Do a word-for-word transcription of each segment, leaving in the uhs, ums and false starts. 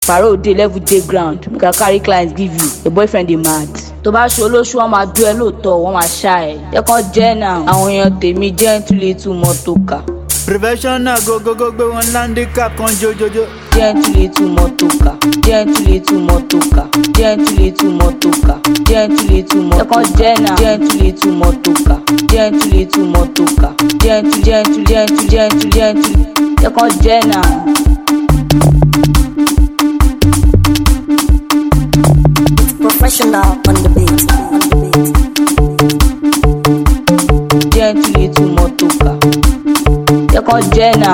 Paro dey level dey ground, make I carry clients give you, your boyfriend dey mad. Tó bá ṣe olóṣù wọn máa dú ẹ lóòótọ́, wọ́n máa ṣá ẹ. Jẹ́ kán jẹ́ náà, àwọn èèyàn tèmi gently tún mọ́tò kà. Prevention náà gogogo gbé wọn landicap kan jojojo. Gently tún mọ́tò kà, gently tún mọ́tò kà, gently tún mọ́tò kà, gently tún mọ́tò kà. Jẹ́ kán jẹ́ náà, gently tún mọ́tò kà, gently tún mọ́tò kà, gently gently gently gently gently. Jẹ́ kán jẹ́ náà. Professional on the beat, on the beat. Gently tún mọ́tò kà, jẹ́ kán jẹ́ náà.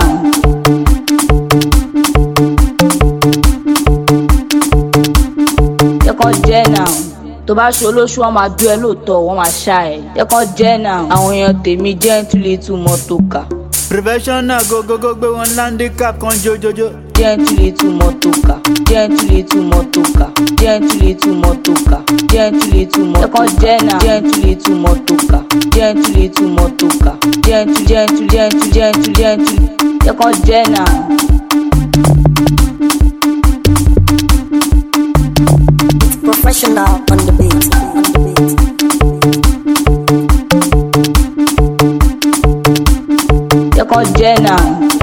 Jẹ́ kán jẹ́ náà. Tó bá ṣe olóṣù wọn máa dú ẹ lóòótọ́, wọ́n máa ṣá ẹ. Jẹ́ kán jẹ́ náà, àwọn èèyàn tèmi gently tún mọ́tò kà. Prevention náà gogogo gbé wọn landicap kan jojojo. Gently tún mọ́tò kà, gently tún mọ́tò kà, gently tún mọ́tò kà, gently tún mọ́tò kà. Jẹ́ kán jẹ́ náà, gently tún mọ́tò kà, gently tún mọ́tò kà, gently gently gently gently gently. Jẹ́ kán jẹ́ náà. Professional on the beat, on the beat. Jẹ́ kán jẹ́ náà.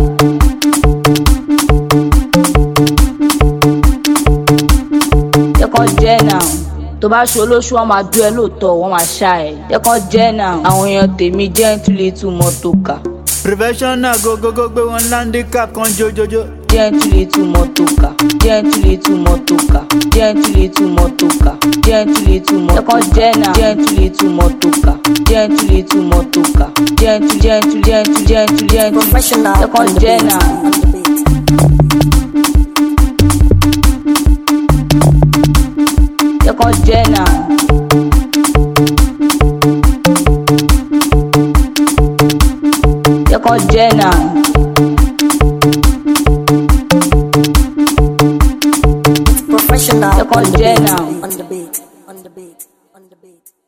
Jẹ́ kán jẹ́ náà. Tó bá ṣe olóṣù wọn máa dú ẹ lóòótọ́, wọ́n máa ṣá ẹ. Jẹ́ kán jẹ́ náà, àwọn èèyàn tèmi gently tún mọ́tò kà. Prevention náà gogogo gbé wọn landicap kan jojojo. Gently tún mọ́tò kà, gently tún mọ́tò kà, gently tún mọ́tò kà, gently tún mọ́tò kà. Jẹ́ kán jẹ́ náà, gently tún mọ́tò kà, gently tún mọ́tò kà, gently gently gently gently gently. Professional Jẹ́ kán on the jẹ́ beat, náà. on the beat. Jẹ́ kán jẹ́ náà. Jẹ́ kán jẹ́ náà. Professional Jẹ́ kán on the jẹ́ beat, náà. on the beat, on the beat, on the beat.